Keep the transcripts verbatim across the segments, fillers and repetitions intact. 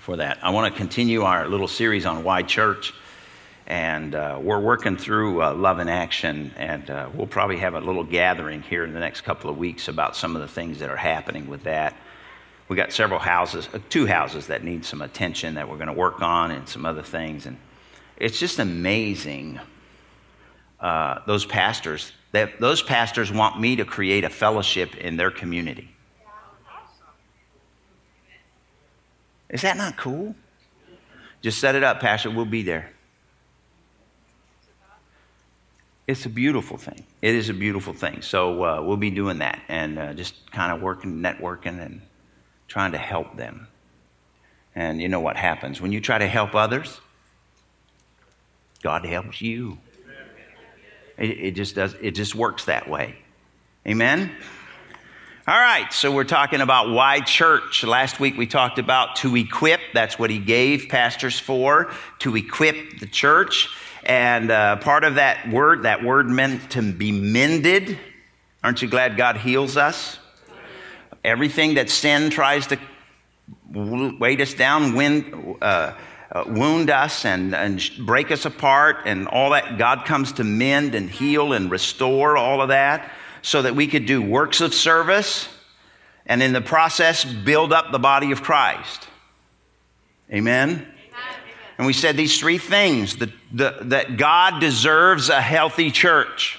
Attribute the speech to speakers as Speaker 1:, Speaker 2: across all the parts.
Speaker 1: for that. I want to continue our little series on why church, and uh, we're working through uh, Love in Action, and uh, we'll probably have a little gathering here in the next couple of weeks about some of the things that are happening with that. We got several houses, uh, two houses that need some attention that we're going to work on, and some other things, and it's just amazing. Uh, those pastors, that those pastors want me to create a fellowship in their community. Is that not cool? Just set it up, Pastor. We'll be there. It's a beautiful thing. It is a beautiful thing. So uh, we'll be doing that and uh, just kind of working, networking, and trying to help them. And you know what happens when you try to help others? God helps you. It, it just does. It just works that way. Amen. All right, so we're talking about why church. Last week we talked about to equip. That's what he gave pastors for, to equip the church. And uh, part of that word, that word meant to be mended. Aren't you glad God heals us? Everything that sin tries to weight us down, wind, uh, uh, wound us and, and break us apart and all that, God comes to mend and heal and restore all of that, so that we could do works of service and in the process build up the body of Christ. Amen? Amen. And we said these three things, the, the, that God deserves a healthy church.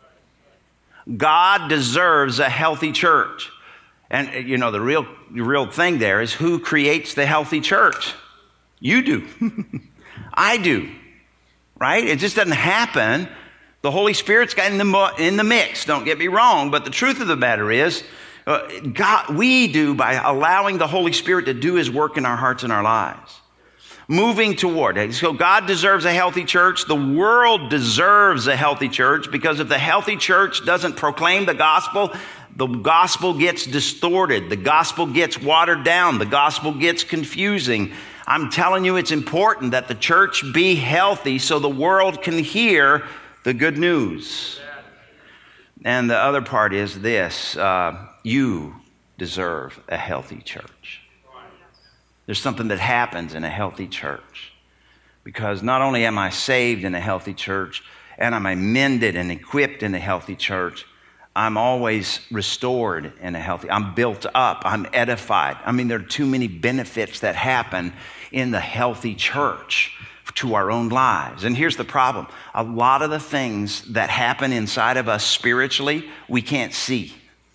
Speaker 1: God deserves a healthy church. And you know, the real, the real thing there is who creates the healthy church? You do. I do. Right? It just doesn't happen. The Holy Spirit's got in the, in the mix, don't get me wrong, but the truth of the matter is, uh, God, we do by allowing the Holy Spirit to do his work in our hearts and our lives. Moving toward. So God deserves a healthy church. The world deserves a healthy church, because if the healthy church doesn't proclaim the gospel, the gospel gets distorted. The gospel gets watered down. The gospel gets confusing. I'm telling you, it's important that the church be healthy so the world can hear the good news. And the other part is this, uh, you deserve a healthy church. There's something that happens in a healthy church, because not only am I saved in a healthy church, and am I mended and equipped in a healthy church, I'm always restored in a healthy, I'm built up, I'm edified. I mean, there are too many benefits that happen in the healthy church to our own lives. And here's the problem. A lot of the things that happen inside of us spiritually, we can't see.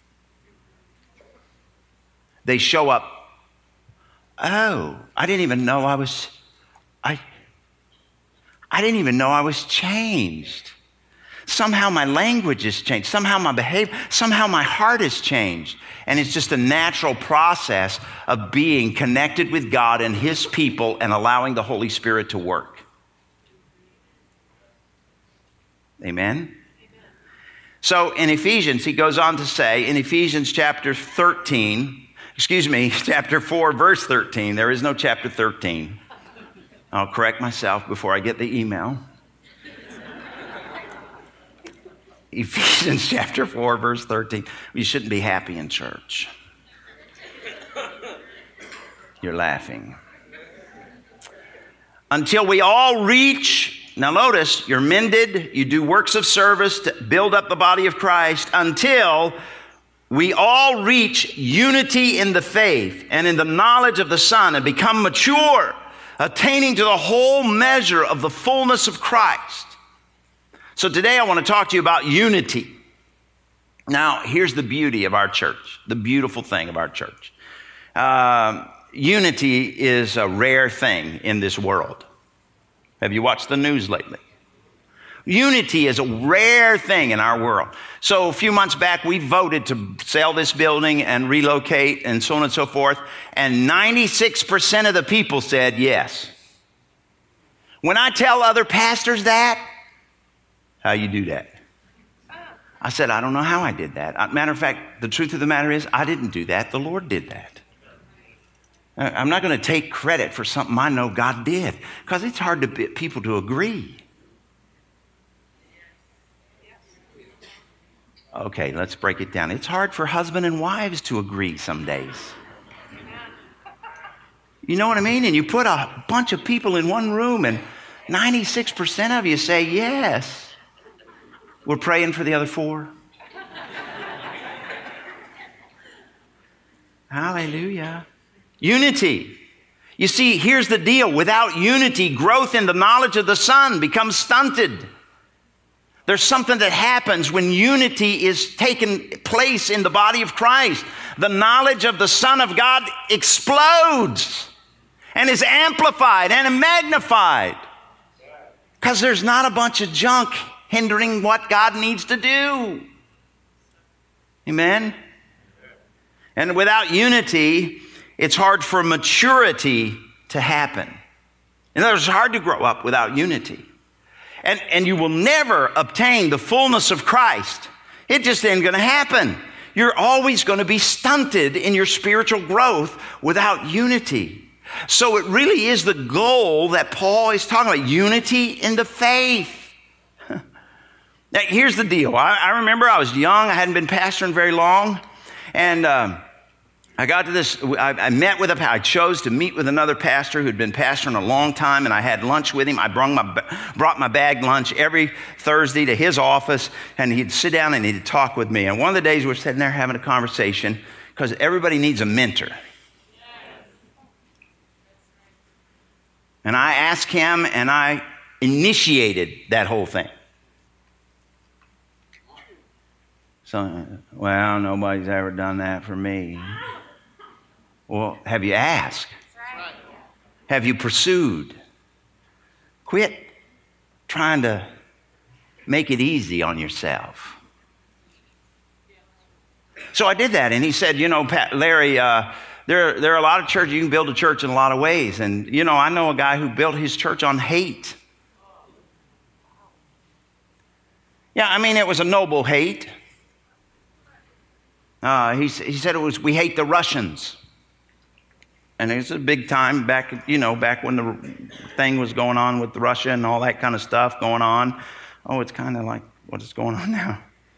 Speaker 1: They show up. Oh, I didn't even know I was, I, I didn't even know I was changed. Somehow my language has changed. Somehow my behavior, somehow my heart has changed. And it's just a natural process of being connected with God and his people and allowing the Holy Spirit to work. Amen? Amen. So in Ephesians, he goes on to say, in Ephesians chapter thirteen, excuse me, chapter four, verse thirteen, there is no chapter thirteen. I'll correct myself before I get the email. Ephesians chapter four, verse thirteen. You shouldn't be happy in church. You're laughing. Until we all reach, now notice, you're mended, you do works of service to build up the body of Christ, until we all reach unity in the faith and in the knowledge of the Son and become mature, attaining to the whole measure of the fullness of Christ. So today I want to talk to you about unity. Now, here's the beauty of our church, the beautiful thing of our church. Uh, unity is a rare thing in this world. Have you watched the news lately? Unity is a rare thing in our world. So a few months back, we voted to sell this building and relocate and so on and so forth. And ninety-six percent of the people said yes. When I tell other pastors that, how you do that? I said, I don't know how I did that. Matter of fact, the truth of the matter is, I didn't do that. The Lord did that. I'm not going to take credit for something I know God did, because it's hard to get people to agree. Okay, let's break it down. It's hard for husband and wives to agree some days. You know what I mean? And you put a bunch of people in one room and ninety-six percent of you say yes. We're praying for the other four. Hallelujah. Unity. You see, here's the deal. Without unity, growth in the knowledge of the Son becomes stunted. There's something that happens when unity is taking place in the body of Christ. The knowledge of the Son of God explodes and is amplified and magnified because there's not a bunch of junk hindering what God needs to do. Amen? And without unity, it's hard for maturity to happen. In other words, it's hard to grow up without unity. And, and you will never obtain the fullness of Christ. It just ain't going to happen. You're always going to be stunted in your spiritual growth without unity. So it really is the goal that Paul is talking about, unity in the faith. Now, here's the deal. I, I remember I was young. I hadn't been pastoring very long. And um, I got to this, I, I met with a, I chose to meet with another pastor who'd been pastoring a long time, and I had lunch with him. I brought my, brought my bag lunch every Thursday to his office, and he'd sit down and he'd talk with me. And one of the days we're sitting there having a conversation because everybody needs a mentor. And I asked him, and I initiated that whole thing. So, well, nobody's ever done that for me. Well, have you asked? Have you pursued? Quit trying to make it easy on yourself. So I did that, and he said, you know, Pat, Larry, uh, there, there are a lot of churches. You can build a church in a lot of ways. And, you know, I know a guy who built his church on hate. Yeah, I mean, it was a noble hate. Uh, he, he said it was, we hate the Russians. And it was a big time back, you know, back when the thing was going on with Russia and all that kind of stuff going on. Oh, it's kind of like what is going on now.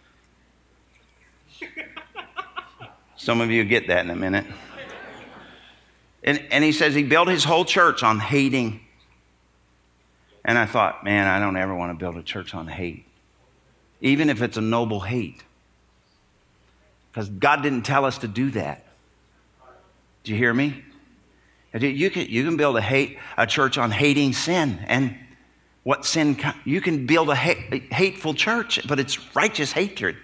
Speaker 1: Some of you get that in a minute. And, and he says he built his whole church on hating. And I thought, man, I don't ever want to build a church on hate. Even if it's a noble hate. Because God didn't tell us to do that. Do you hear me? You can, you can build a hate a church on hating sin. And what sin, you can build a, hate, a hateful church, but it's righteous hatred.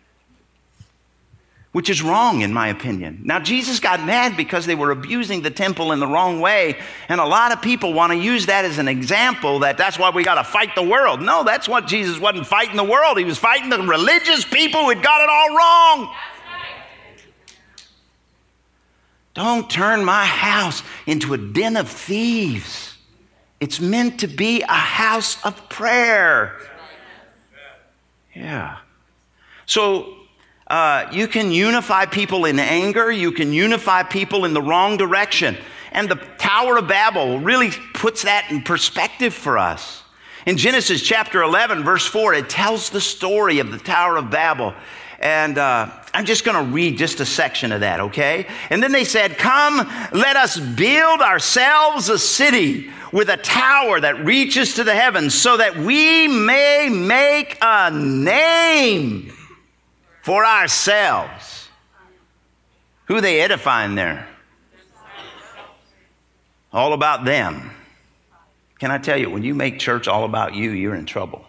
Speaker 1: Which is wrong in my opinion. Now Jesus got mad because they were abusing the temple in the wrong way. And a lot of people want to use that as an example that that's why we got to fight the world. No, that's what Jesus wasn't fighting the world. He was fighting the religious people who had got it all wrong. Don't turn my house into a den of thieves. It's meant to be a house of prayer. Yeah. So uh, you can unify people in anger. You can unify people in the wrong direction. And the Tower of Babel really puts that in perspective for us. In Genesis chapter eleven, verse four, it tells the story of the Tower of Babel. And uh, I'm just going to read just a section of that, okay? And then they said, come, let us build ourselves a city with a tower that reaches to the heavens so that we may make a name for ourselves. Who are they edifying there? All about them. Can I tell you, when you make church all about you, you're in trouble.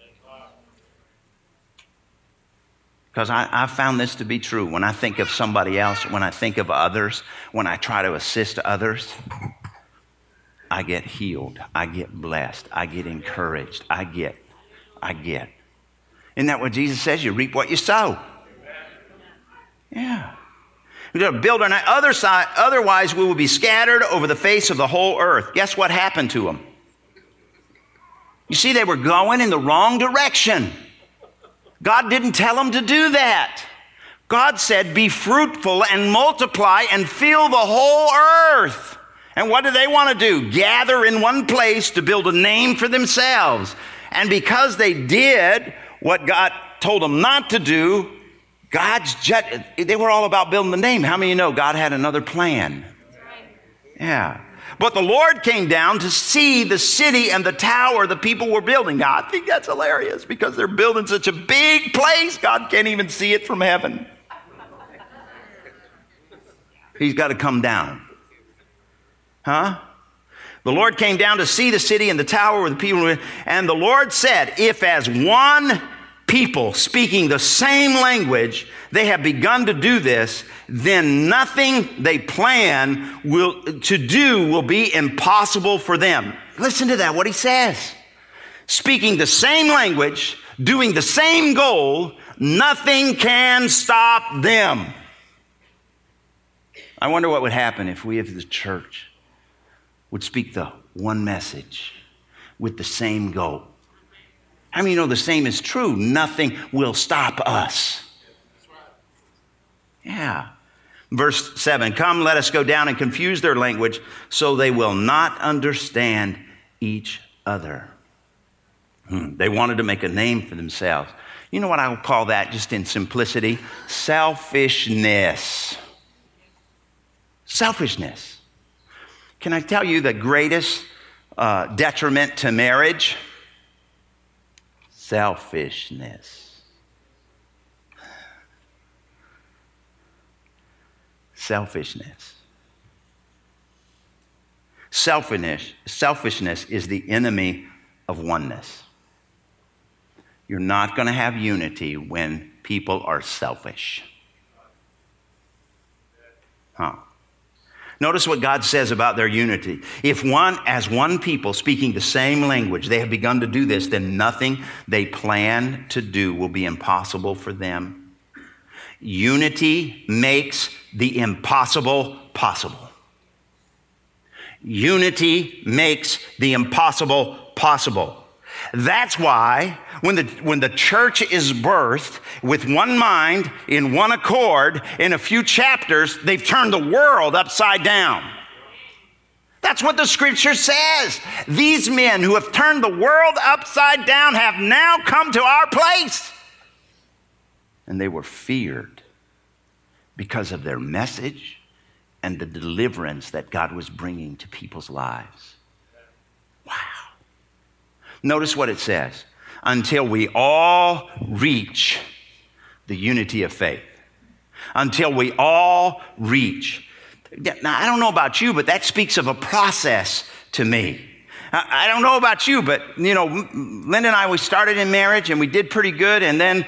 Speaker 1: Because I, I found this to be true. When I think of somebody else, when I think of others, when I try to assist others, I get healed. I get blessed. I get encouraged. I get, I get. Isn't that what Jesus says? You reap what you sow. Yeah. We're going to build on the other side. Otherwise, we will be scattered over the face of the whole earth. Guess what happened to them? You see, they were going in the wrong direction. God didn't tell them to do that. God said, be fruitful and multiply and fill the whole earth. And what do they want to do? Gather in one place to build a name for themselves. And because they did what God told them not to do, God's ju- they were all about building the name. How many of you know God had another plan? Yeah. But the Lord came down to see the city and the tower the people were building. Now, I think that's hilarious because they're building such a big place, God can't even see it from heaven. He's got to come down. Huh? The Lord came down to see the city and the tower where the people were. And the Lord said, if as one people speaking the same language, they have begun to do this, then nothing they plan will, to do will be impossible for them. Listen to that, what he says. Speaking the same language, doing the same goal, nothing can stop them. I wonder what would happen if we as the church would speak the one message with the same goal. How many know the same is true? Nothing will stop us. Yeah. Verse seven, come, let us go down and confuse their language so they will not understand each other. Hmm. They wanted to make a name for themselves. You know what I would call that, just in simplicity? Selfishness. Selfishness. Can I tell you the greatest uh, detriment to marriage? Selfishness. Selfishness. Selfishness. Selfishness is the enemy of oneness. You're not going to have unity when people are selfish. Huh. Notice what God says about their unity. If one, as one people speaking the same language, they have begun to do this, then nothing they plan to do will be impossible for them. Unity makes the impossible possible. Unity makes the impossible possible. That's why when the, when the church is birthed with one mind, in one accord, in a few chapters, they've turned the world upside down. That's what the scripture says. These men who have turned the world upside down have now come to our place. And they were feared because of their message and the deliverance that God was bringing to people's lives. Wow. Notice what it says. Until we all reach the unity of faith. Until we all reach. Now, I don't know about you, but that speaks of a process to me. I don't know about you, but, you know, Linda and I, we started in marriage and we did pretty good. And then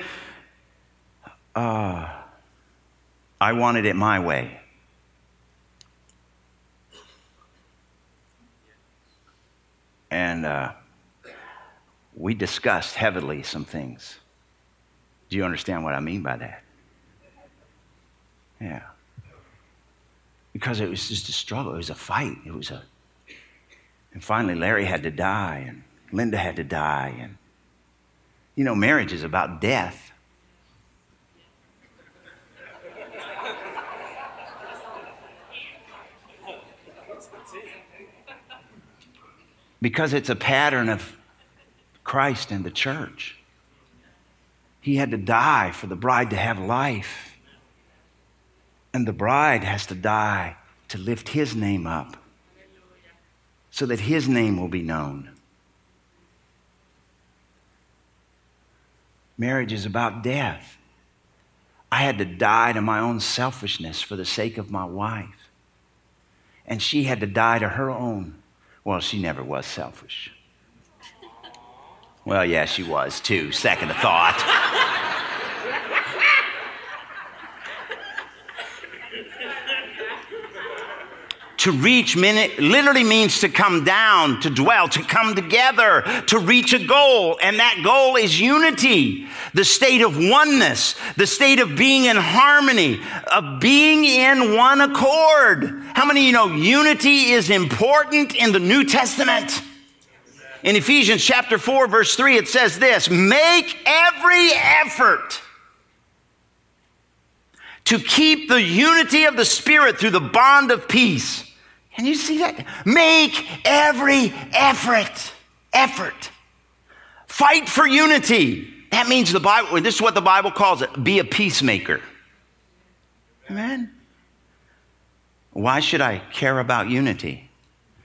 Speaker 1: uh, I wanted it my way. And uh, we discussed heavily some things. Do you understand what I mean by that? Yeah. Because it was just a struggle. It was a fight. It was a... And finally, Larry had to die, and Linda had to die. And, you know, marriage is about death. Because it's a pattern of Christ and the church. He had to die for the bride to have life. And the bride has to die to lift his name up so that his name will be known. Marriage is about death. I had to die to my own selfishness for the sake of my wife. And she had to die to her own. Well, she never was selfish. Well, yeah, she was too. Second of thought. To reach literally means to come down, to dwell, to come together, to reach a goal. And that goal is unity, the state of oneness, the state of being in harmony, of being in one accord. How many of you know unity is important in the New Testament? In Ephesians chapter four, verse three, it says this, make every effort to keep the unity of the Spirit through the bond of peace. Can you see that? Make every effort. Effort. Fight for unity. That means the Bible, this is what the Bible calls it, be a peacemaker. Amen. Why should I care about unity?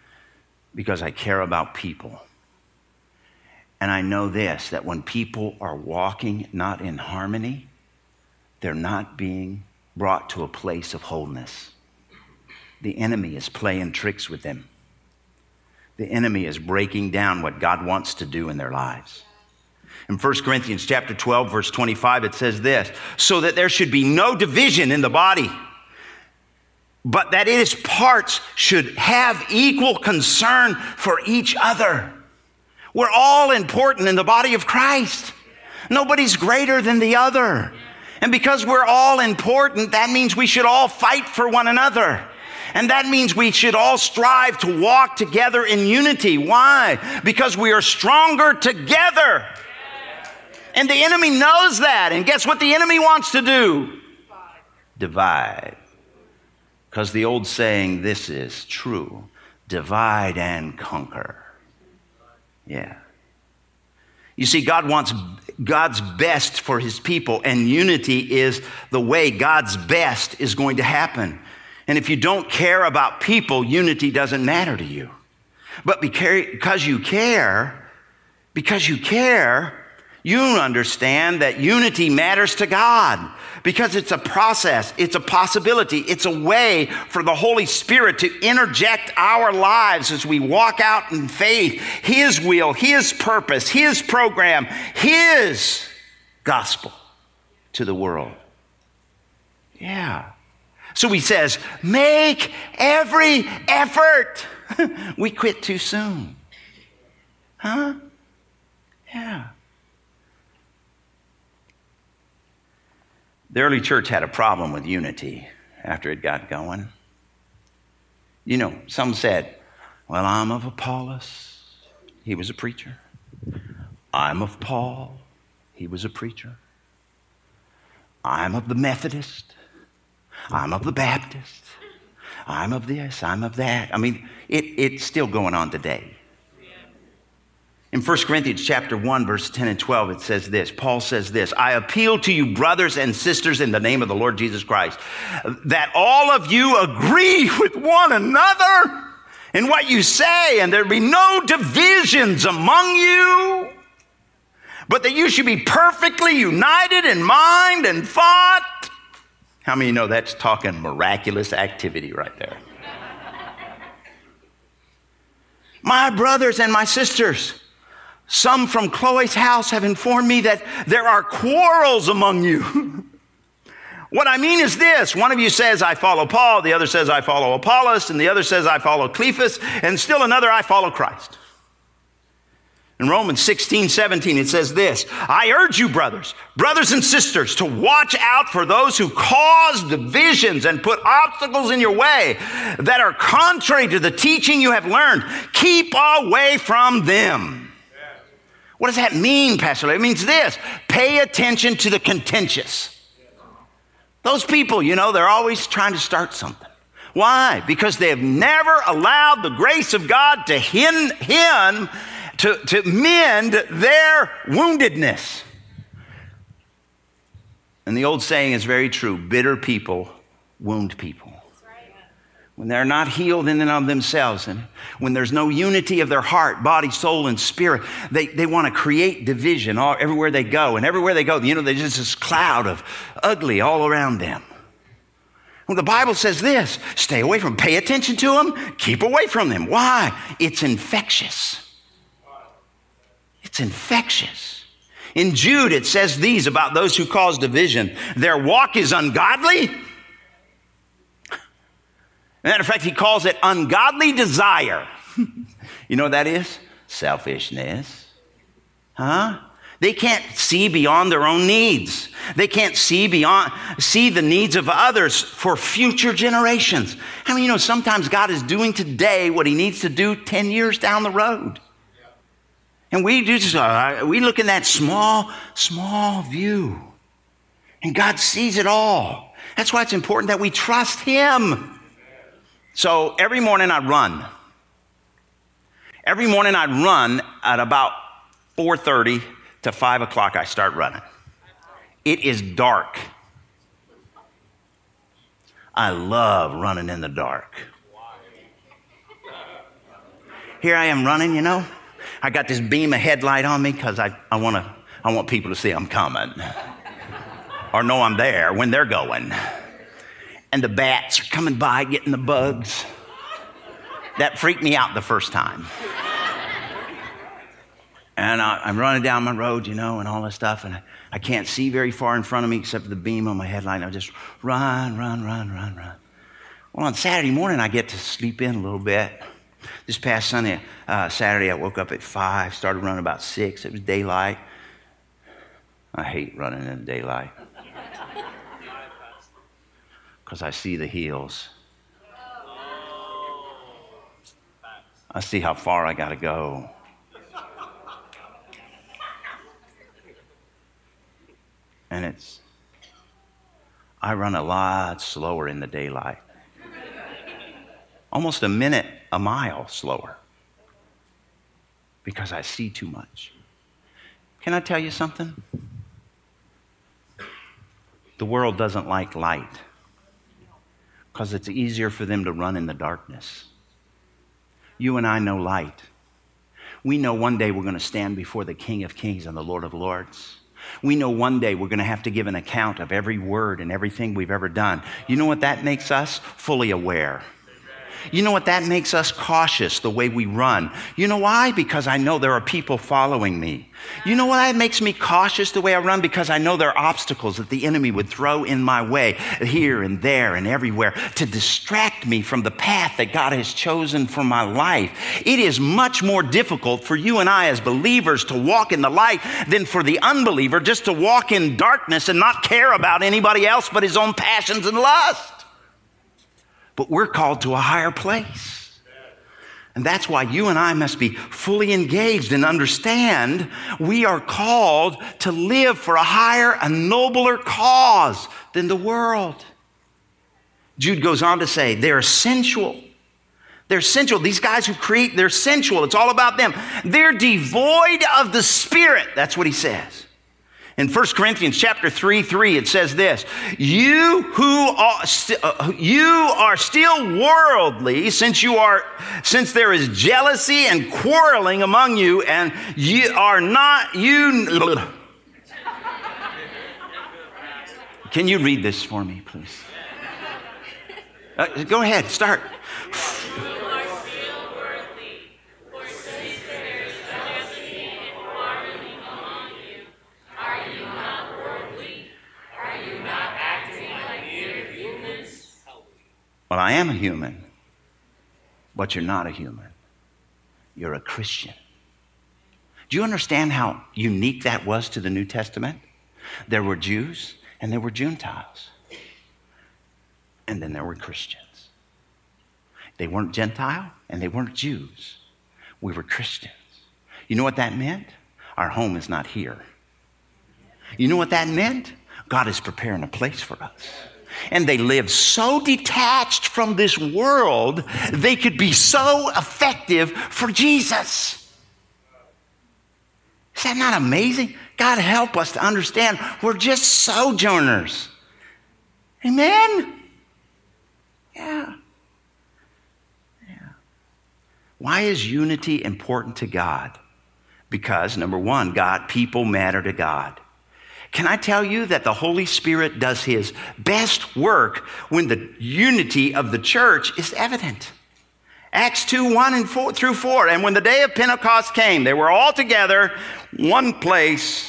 Speaker 1: because I care about people. And I know this, that when people are walking not in harmony, they're not being brought to a place of wholeness. The enemy is playing tricks with them. The enemy is breaking down what God wants to do in their lives. In First Corinthians chapter twelve, verse twenty-five, it says this, so that there should be no division in the body, but that its parts should have equal concern for each other. We're all important in the body of Christ. Nobody's greater than the other. And because we're all important, that means we should all fight for one another. And that means we should all strive to walk together in unity. Why? Because we are stronger together. And the enemy knows that. And guess what the enemy wants to do? Divide. Because the old saying, this is true, divide and conquer. Yeah. You see, God wants God's best for his people, and unity is the way God's best is going to happen. And if you don't care about people, unity doesn't matter to you. But because you care, because you care, you understand that unity matters to God. Because it's a process, it's a possibility, it's a way for the Holy Spirit to interject our lives as we walk out in faith, his will, his purpose, his program, his gospel to the world. Yeah. So he says, make every effort. We quit too soon. Huh? Yeah. The early church had a problem with unity after it got going. You know, some said, well, I'm of Apollos. He was a preacher. I'm of Paul. He was a preacher. I'm of the Methodist. I'm of the Baptist. I'm of this. I'm of that. I mean, it, it's still going on today. In First Corinthians chapter one, verse ten and twelve, it says this. Paul says this, I appeal to you, brothers and sisters, in the name of the Lord Jesus Christ, that all of you agree with one another in what you say, and there be no divisions among you, but that you should be perfectly united in mind and thought. How many of you know that's talking miraculous activity right there? My brothers and my sisters, some from Chloe's house have informed me that there are quarrels among you. What I mean is this. One of you says, I follow Paul. The other says, I follow Apollos. And the other says, I follow Cephas. And still another, I follow Christ. In Romans sixteen, seventeen, it says this. I urge you, brothers, brothers and sisters, to watch out for those who cause divisions and put obstacles in your way that are contrary to the teaching you have learned. Keep away from them. What does that mean, Pastor? It means this. Pay attention to the contentious. Those people, you know, they're always trying to start something. Why? Because they have never allowed the grace of God to him, him to, to mend their woundedness. And the old saying is very true. Bitter people wound people. When they're not healed in and of themselves, and when there's no unity of their heart, body, soul, and spirit, they, they want to create division all, everywhere they go. And everywhere they go, you know, there's just this cloud of ugly all around them. Well, the Bible says this, stay away from them. Pay attention to them, keep away from them. Why? It's infectious. It's infectious. In Jude, it says these about those who cause division. Their walk is ungodly. Matter of fact, he calls it ungodly desire. You know what that is? Selfishness. Huh? They can't see beyond their own needs. They can't see beyond, see the needs of others for future generations. I mean, you know, sometimes God is doing today what he needs to do ten years down the road. And we do just, uh, we look in that small, small view. And God sees it all. That's why it's important that we trust him. So every morning I run. Every morning I run at about four thirty to five o'clock I start running. It is dark. I love running in the dark. here I am running, you know. I got this beam of headlight on me because I, I want to, I want people to see I'm coming or know I'm there when they're going. And the bats are coming by, getting the bugs. That freaked me out the first time. And I, I'm running down my road, you know, and all this stuff, and I, I can't see very far in front of me except for the beam on my headlight. I just run, run, run, run, run. Well, on Saturday morning, I get to sleep in a little bit. This past Sunday, uh, Saturday, I woke up at five, started running about six. It was daylight. I hate running in the daylight because I see the hills. I see how far I got to go. And it's, I run a lot slower in the daylight. Almost a minute, a mile slower. Because I see too much. Can I tell you something? The world doesn't like light. Because it's easier for them to run in the darkness. You and I know light. We know one day we're going to stand before the King of Kings and the Lord of Lords. We know one day we're going to have to give an account of every word and everything we've ever done. You know what that makes us? Fully aware. You know what that makes us? Cautious, the way we run. You know why? Because I know there are people following me. You know why that makes me cautious the way I run? Because I know there are obstacles that the enemy would throw in my way here and there and everywhere to distract me from the path that God has chosen for my life. It is much more difficult for you and I as believers to walk in the light than for the unbeliever just to walk in darkness and not care about anybody else but his own passions and lust. But we're called to a higher place. And that's why you and I must be fully engaged and understand we are called to live for a higher, a nobler cause than the world. Jude goes on to say, they're sensual. They're sensual. These guys who create, they're sensual. It's all about them. They're devoid of the Spirit. That's what he says. In First Corinthians chapter three, three, it says this, you who are, st- uh, you are still worldly, since you are, since there is jealousy and quarreling among you, and you are not, you, can you read this for me, please? Uh, go ahead, start. Well, I am a human, but you're not a human. You're a Christian. Do you understand how unique that was to the New Testament? There were Jews and there were Gentiles. And then there were Christians. They weren't Gentile and they weren't Jews. We were Christians. You know what that meant? Our home is not here. You know what that meant? God is preparing a place for us. And they lived so detached from this world, they could be so effective for Jesus. Is that not amazing? God help us to understand we're just sojourners. Amen? Yeah. Yeah. Why is unity important to God? Because, number one, God, people matter to God. Can I tell you that the Holy Spirit does his best work when the unity of the church is evident? Acts two, one and four through four. And when the day of Pentecost came, they were all together, one place.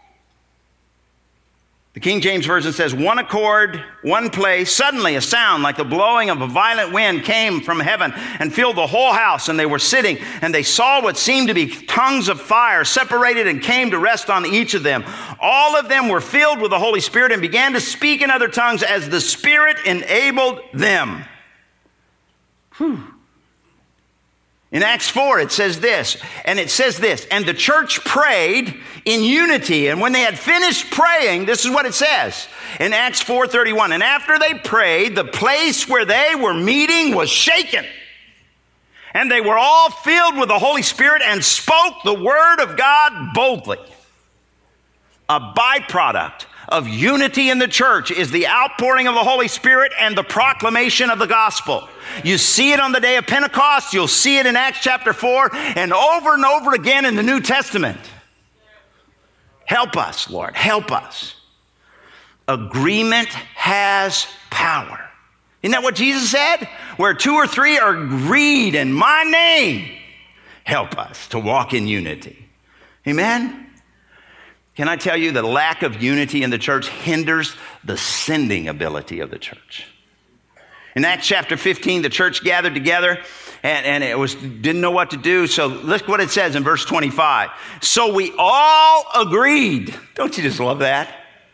Speaker 1: The King James Version says, one accord, one place. Suddenly a sound like the blowing of a violent wind came from heaven and filled the whole house. And they were sitting, and they saw what seemed to be tongues of fire separated and came to rest on each of them. All of them were filled with the Holy Spirit and began to speak in other tongues as the Spirit enabled them. Whew. In Acts four, it says this, and it says this, and the church prayed in unity. And when they had finished praying, this is what it says in Acts four thirty-one. And after they prayed, the place where they were meeting was shaken. And they were all filled with the Holy Spirit and spoke the word of God boldly. A byproduct of unity in the church is the outpouring of the Holy Spirit and the proclamation of the gospel. You see it on the day of Pentecost. You'll see it in Acts chapter four and over and over again in the New Testament. Help us, Lord. Help us. Agreement has power. Isn't that what Jesus said? Where two or three are agreed in my name, help us to walk in unity. Amen? Can I tell you the lack of unity in the church hinders the sending ability of the church? In Acts chapter fifteen, the church gathered together and, and it was didn't know what to do. So look what it says in verse twenty-five. So we all agreed. Don't you just love that?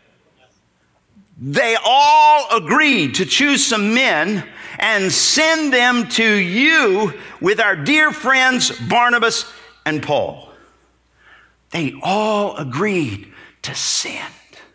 Speaker 1: They all agreed to choose some men and send them to you with our dear friends Barnabas and Paul. They all agreed to send.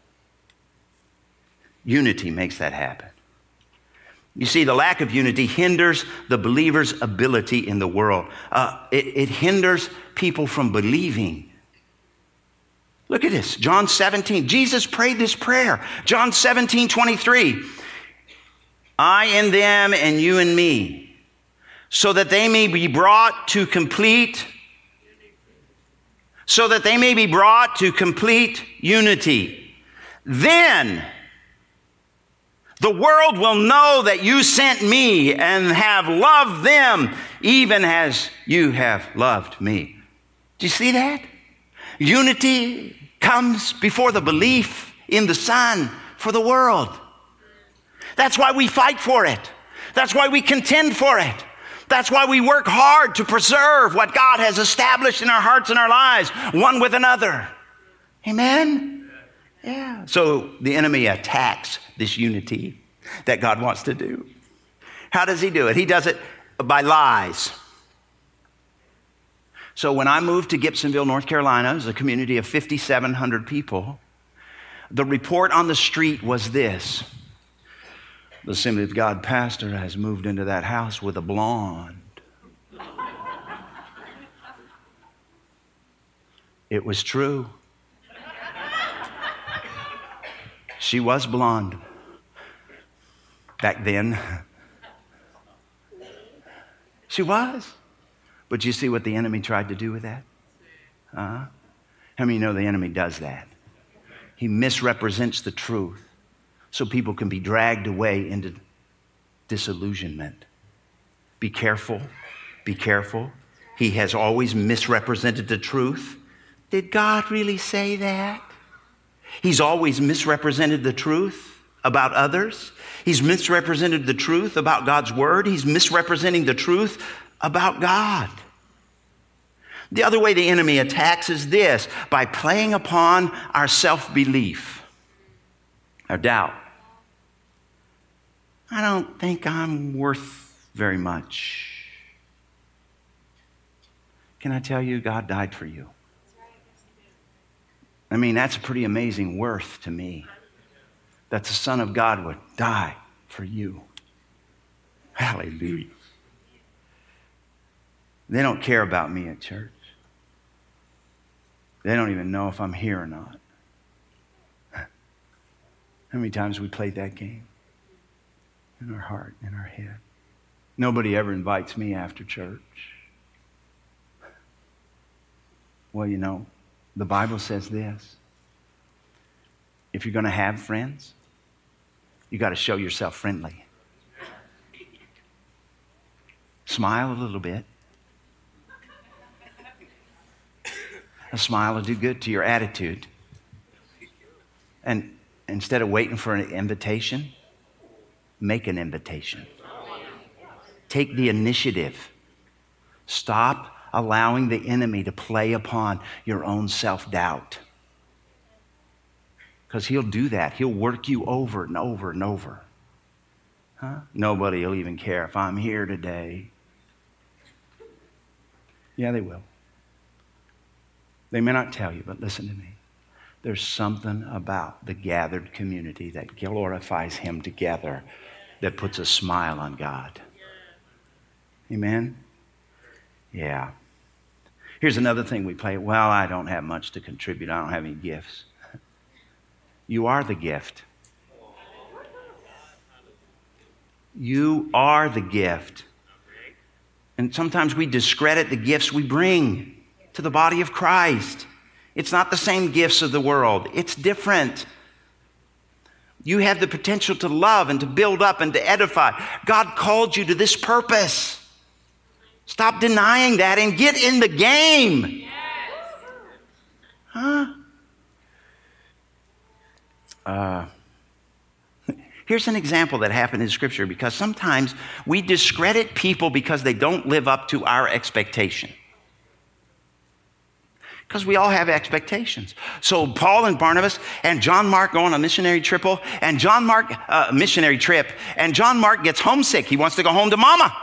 Speaker 1: Unity makes that happen. You see, the lack of unity hinders the believer's ability in the world. Uh, it, it hinders people from believing. Look at this, John seventeen. Jesus prayed this prayer. John seventeen, twenty-three. I in them and you in me, so that they may be brought to complete, so that they may be brought to complete unity. Then the world will know that you sent me and have loved them even as you have loved me. Do you see that? Unity comes before the belief in the Son for the world. That's why we fight for it. That's why we contend for it. That's why we work hard to preserve what God has established in our hearts and our lives, one with another. Amen? Yeah. So the enemy attacks this unity that God wants to do. How does he do it? He does it by lies. So when I moved to Gibsonville, North Carolina, it was a community of fifty-seven hundred people. The report on the street was this: the Assembly of God pastor has moved into that house with a blonde. It was true. She was blonde back then. She was. But you see what the enemy tried to do with that? Uh-huh. How many know the enemy does that? He misrepresents the truth so people can be dragged away into disillusionment. Be careful. Be careful. He has always misrepresented the truth. Did God really say that? He's always misrepresented the truth about others. He's misrepresented the truth about God's word. He's misrepresenting the truth about God. The other way the enemy attacks is this: by playing upon our self-belief, our doubt. I don't think I'm worth very much. Can I tell you, God died for you? I mean, that's a pretty amazing worth to me, that the Son of God would die for you. Hallelujah. They don't care about me at church. They don't even know if I'm here or not. How many times we played that game? In our heart, in our head. Nobody ever invites me after church. Well, you know, the Bible says this: if you're going to have friends, you got to show yourself friendly. Smile a little bit. A smile will do good to your attitude. And instead of waiting for an invitation, make an invitation. Take the initiative. Stop allowing the enemy to play upon your own self-doubt. Because he'll do that. He'll work you over and over and over. Huh? Nobody will even care if I'm here today. Yeah, they will. They may not tell you, but listen to me. There's something about the gathered community that glorifies him together that puts a smile on God. Amen? Yeah. Here's another thing we play. Well, I don't have much to contribute. I don't have any gifts. You are the gift. You are the gift. And sometimes we discredit the gifts we bring to the body of Christ. It's not the same gifts of the world. It's different. You have the potential to love and to build up and to edify. God called you to this purpose. Stop denying that and get in the game. Yes. Huh? Uh, here's an example that happened in Scripture, because sometimes we discredit people because they don't live up to our expectation. Because we all have expectations. So Paul and Barnabas and John Mark go on a missionary trip, and John Mark, uh, missionary trip, and John Mark gets homesick. He wants to go home to mama.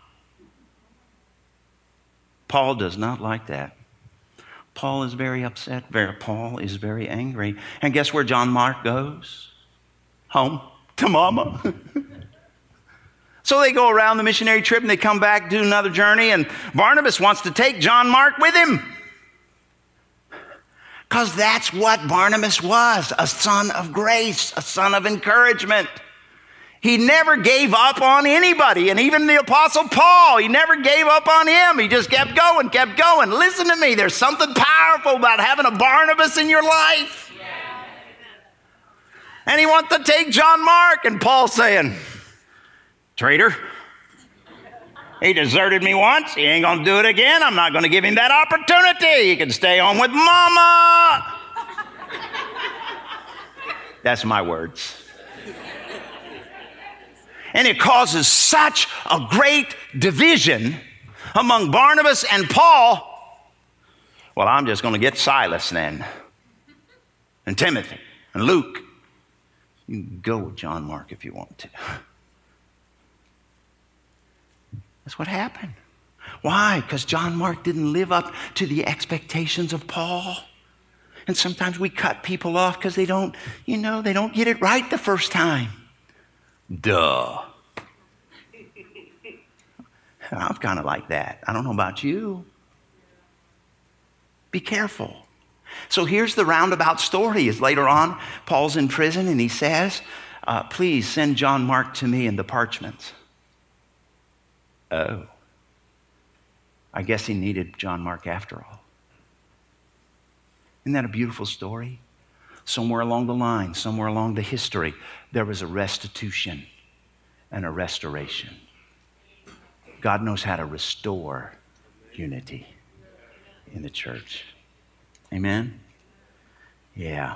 Speaker 1: Paul does not like that. Paul is very upset. Very, Paul is very angry. And guess where John Mark goes? Home to mama. So they go around the missionary trip and they come back, do another journey, and Barnabas wants to take John Mark with him. Because that's what Barnabas was, a son of grace, a son of encouragement. He never gave up on anybody, and even the Apostle Paul, he never gave up on him. He just kept going, kept going. Listen to me, there's something powerful about having a Barnabas in your life. Yeah. And he wants to take John Mark, and Paul's saying, traitor. He deserted me once. He ain't going to do it again. I'm not going to give him that opportunity. He can stay home with mama. That's my words. And it causes such a great division among Barnabas and Paul. Well, I'm just going to get Silas then, and Timothy, and Luke. You can go with John Mark if you want to. That's what happened. Why? Because John Mark didn't live up to the expectations of Paul. And sometimes we cut people off because they don't, you know, they don't get it right the first time. Duh. I'm kind of like that. I don't know about you. Be careful. So here's the roundabout story. Is later on, Paul's in prison and he says, uh, please send John Mark to me in the parchments. Oh, I guess he needed John Mark after all. Isn't that a beautiful story? Somewhere along the line, somewhere along the history, there was a restitution and a restoration. God knows how to restore unity in the church. Amen? Yeah.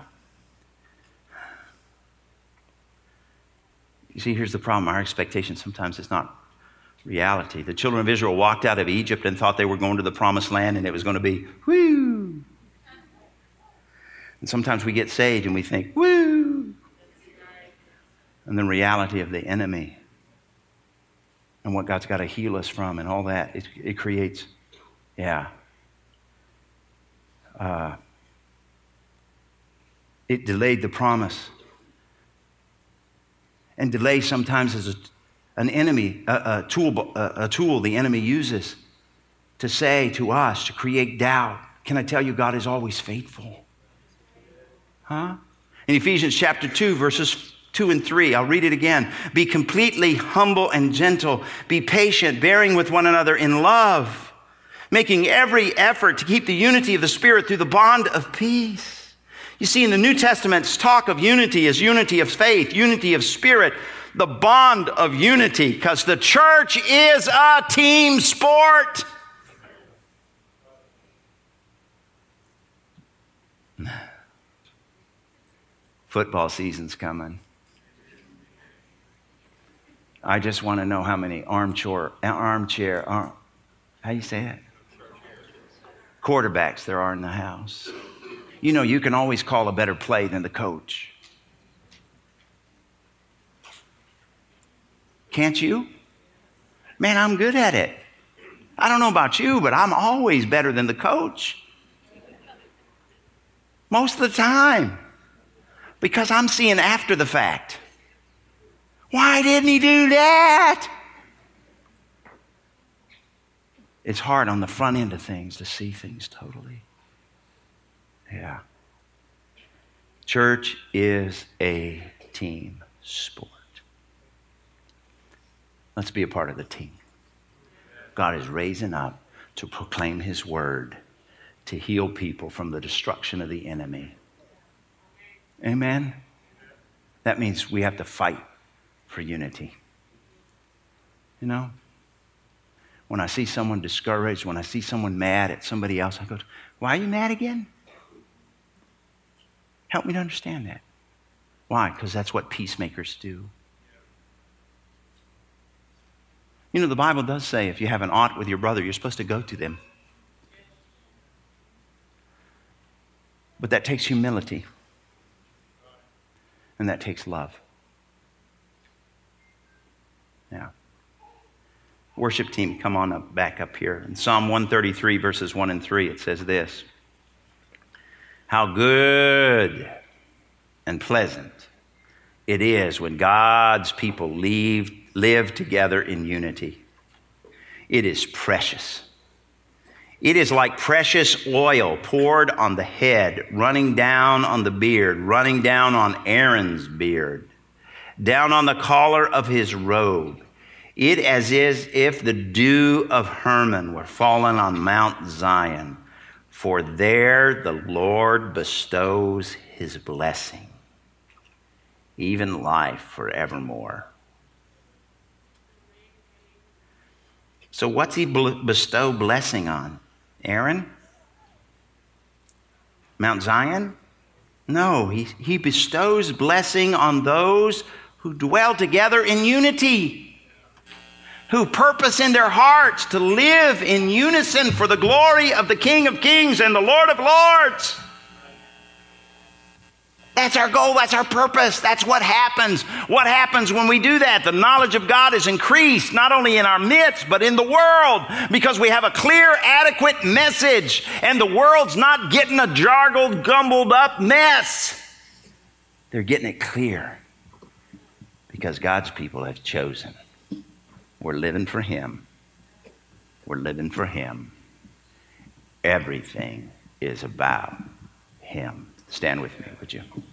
Speaker 1: You see, here's the problem. Our expectation sometimes is not reality. The children of Israel walked out of Egypt and thought they were going to the promised land and it was going to be, whoo. And sometimes we get saved and we think, woo. And the reality of the enemy and what God's got to heal us from and all that, it, it creates, yeah. Uh, it delayed the promise. And delay sometimes is a An enemy, a, a tool, a, a tool the enemy uses to say to us, to create doubt. Can I tell you, God is always faithful? Huh? In Ephesians chapter two, verses two and three, I'll read it again. Be completely humble and gentle. Be patient, bearing with one another in love, making every effort to keep the unity of the Spirit through the bond of peace. You see, in the New Testament's talk of unity is unity of faith, unity of spirit, the bond of unity, because the church is a team sport. Football season's coming. I just want to know how many armchair, armchair, arm, how do you say that? Quarterbacks there are in the house. You know, you can always call a better play than the coach. Can't you? Man, I'm good at it. I don't know about you, but I'm always better than the coach. Most of the time. Because I'm seeing after the fact. Why didn't he do that? It's hard on the front end of things to see things totally. Yeah. Church is a team sport. Let's be a part of the team. God is raising up to proclaim his word, to heal people from the destruction of the enemy. Amen? That means we have to fight for unity. You know? When I see someone discouraged, when I see someone mad at somebody else, I go, why are you mad again? Help me to understand that. Why? Because that's what peacemakers do. You know, the Bible does say if you have an ought with your brother, you're supposed to go to them. But that takes humility. And that takes love. Yeah. Worship team, come on up, back up here. In Psalm one thirty-three, verses one and three, it says this. How good and pleasant it is when God's people leave, live together in unity. It is precious. It is like precious oil poured on the head, running down on the beard, running down on Aaron's beard, down on the collar of his robe. It as is if the dew of Hermon were fallen on Mount Zion, for there the Lord bestows his blessing, even life forevermore. So what's he bestow blessing on? Aaron? Mount Zion? No, he, he bestows blessing on those who dwell together in unity, who purpose in their hearts to live in unison for the glory of the King of Kings and the Lord of Lords. That's our goal. That's our purpose. That's what happens. What happens when we do that? The knowledge of God is increased, not only in our midst, but in the world, because we have a clear, adequate message, and the world's not getting a jargled, gumbled up mess. They're getting it clear because God's people have chosen. We're living for him. We're living for him. Everything is about him. Stand with me, would you?